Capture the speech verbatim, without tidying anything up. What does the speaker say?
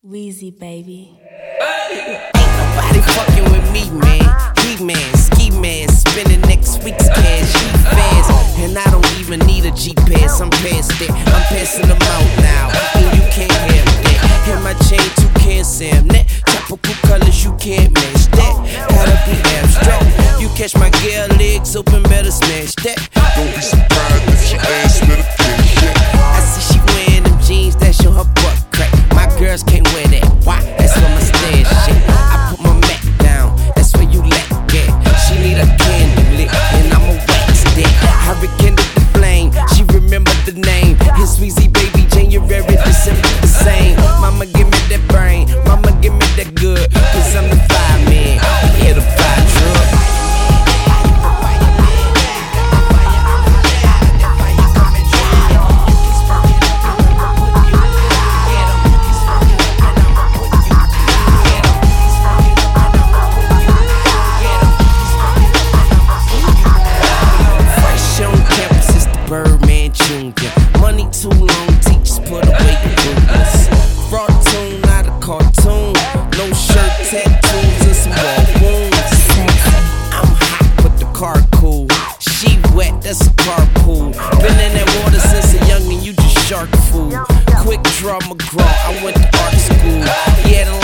Weezy, baby. Ain't nobody fucking with me, man. He man, ski man, spending next week's cash. He fast, and I don't even need a G P S. I'm past that, I'm passing them out now, and you can't have that. And my chain too can't Sam that. Tropical colors you can't match that. Gotta be abstract. You catch my girl legs open, better smash that. Don't be surprised if she ass little finish it. I see she wearing them jeans that show her butt crack. My girls can't wear that. Why? That's where my stash shit. I put my Mac down. That's where you let get. She need a candle lit, and I'ma wax that. I rekindled the flame. She remembered the name. It's Weezy, baby. January, December, the same. Mama, give me that brain. Mama, give me that good. Cause I'm the fireman. Yeah, the fire truck. Birdman Junior Money too long, teachers put away the rumors. Fraud tune, not a cartoon. No shirt, tattoos, and some wall wounds. I'm hot, but the car cool. She wet, that's a carpool. Been in that water since a youngin', you just shark fool. Quick draw McGraw, I went to art school. Yeah, the